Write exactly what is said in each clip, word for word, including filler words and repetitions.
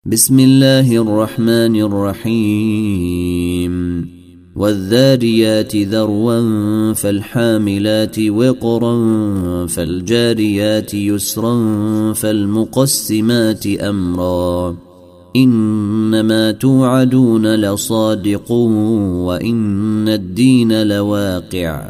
بسم الله الرحمن الرحيم والذاريات ذروا فالحاملات وقرا فالجاريات يسرا فالمقسمات أمرا إنما توعدون لصادق وإن الدين لواقع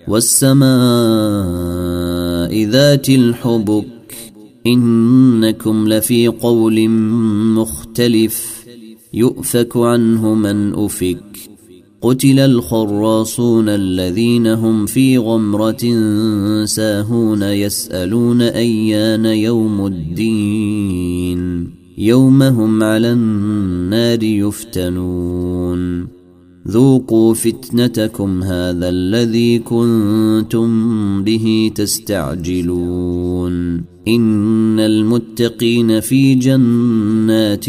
والسماء ذات الحبك إنكم لفي قول مختلف يؤفك عنه من أفك قتل الخراصون الذين هم في غمرة ساهون يسألون أيان يوم الدين يوم هم على النار يفتنون ذوقوا فتنتكم هذا الذي كنتم به تستعجلون إن المتقين في جنات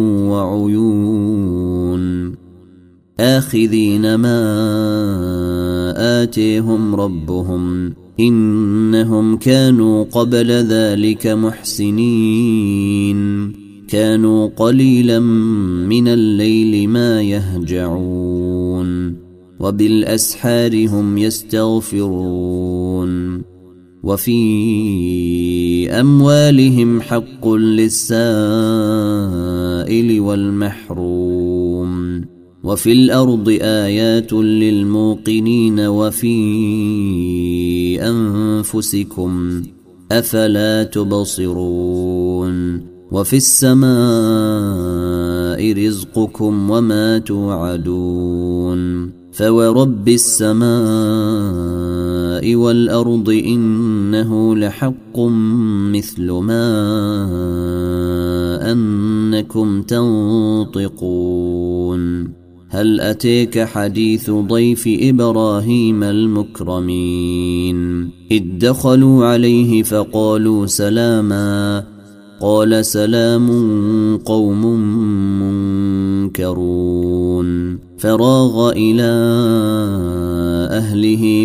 وعيون آخذين ما آتيهم ربهم إنهم كانوا قبل ذلك محسنين كانوا قليلا من الليل ما يهجعون وبالأسحار هم يستغفرون وفي أموالهم حق للسائل والمحروم وفي الأرض آيات للموقنين وفي أنفسكم أفلا تبصرون وفي السماء رزقكم وما توعدون فورب السماء والأرض إنه لحق مثل ما أنكم تنطقون هل أتيك حديث ضيف إبراهيم المكرمين إذ دخلوا عليه فقالوا سلاما قال سلام قوم منكرون فراغ إلى أهله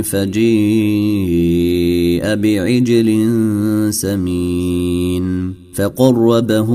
فجيء بعجل سمين فقربه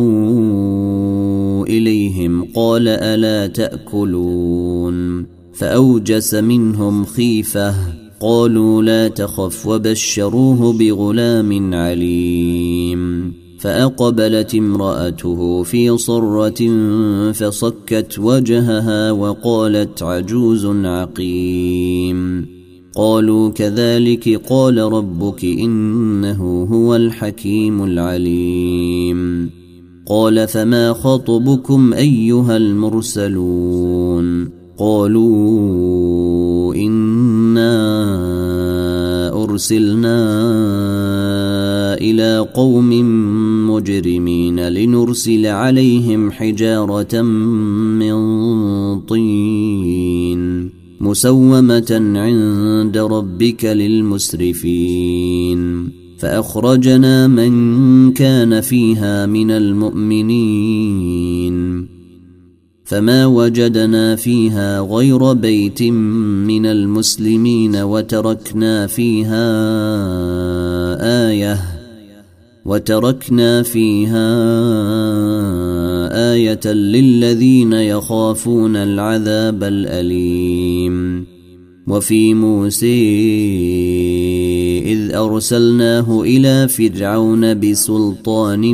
إليهم قال ألا تأكلون فأوجس منهم خيفة قالوا لا تخف وبشروه بغلام عليم فأقبلت امرأته في صرة فصكت وجهها وقالت عجوز عقيم قالوا كذلك قال ربك إنه هو الحكيم العليم قال فما خطبكم أيها المرسلون قالوا إنا أرسلنا إلى قوم مجرمين لنرسل عليهم حجارة من طين مسومة عند ربك للمسرفين فأخرجنا من كان فيها من المؤمنين فما وجدنا فيها غير بيت من المسلمين وتركنا فيها آية وتركنا فيها آية للذين يخافون العذاب الأليم وفي موسى إذ أرسلناه إلى فرعون بسلطان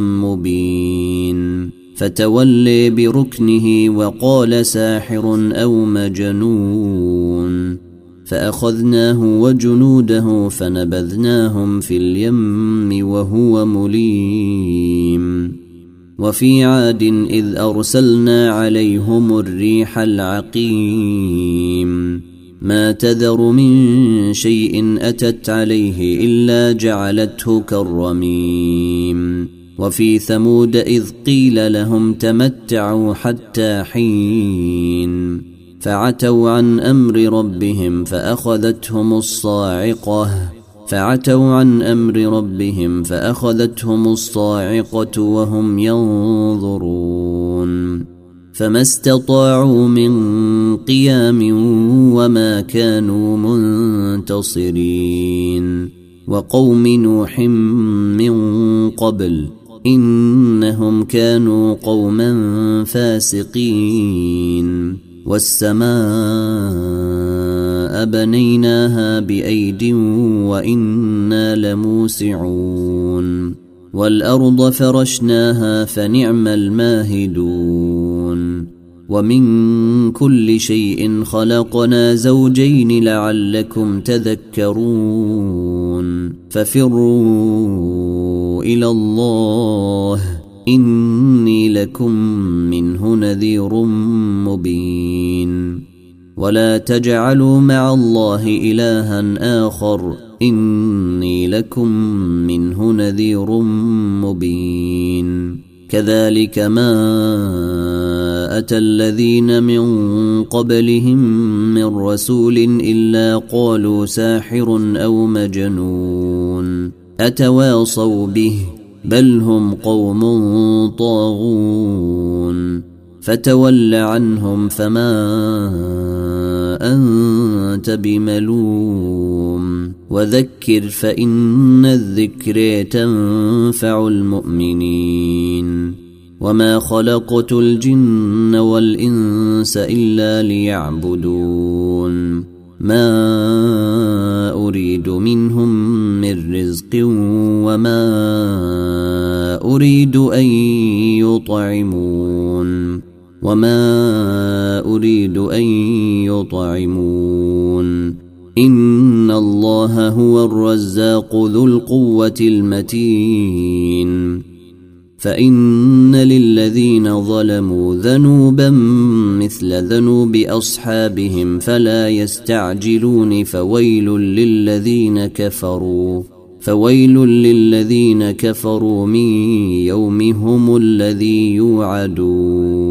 مبين فتولي بركنه وقال ساحر أو مجنون فأخذناه وجنوده فنبذناهم في اليم وهو مليم وفي عاد إذ أرسلنا عليهم الريح العقيم ما تذر من شيء أتت عليه إلا جعلته كالرميم وفي ثمود إذ قيل لهم تمتعوا حتى حين فعتوا عن أمر ربهم فأخذتهم الصاعقة فعتوا عن أمر ربهم فأخذتهم الصاعقة وهم ينظرون فما استطاعوا من قيام وما كانوا منتصرين وقوم نوح من قبل إنهم كانوا قوما فاسقين والسماء بنيناها بأيد وإنا لموسعون والأرض فرشناها فنعم الماهدون ومن كل شيء خلقنا زوجين لعلكم تذكرون ففروا إلى الله إني لكم منه نذير مبين ولا تجعلوا مع الله إلها آخر إني لكم منه نذير مبين كذلك ما أتى الذين من قبلهم من رسول إلا قالوا ساحر أو مجنون أتواصوا به بل هم قوم طاغون فتول عنهم فما أنت بملوم وذكر فإن الذكر تنفع المؤمنين وما خلقت الجن والإنس إلا ليعبدون ما أريد منهم من رزق وما أريد أن يطعمون وما أريد أن يطعمون إن الله هو الرزاق ذو القوة المتين فإن للذين ظلموا ذنوبا مثل ذنوب أصحابهم فلا يستعجلون فويل للذين كفروا فويل للذين كفروا من يومهم الذي يوعدون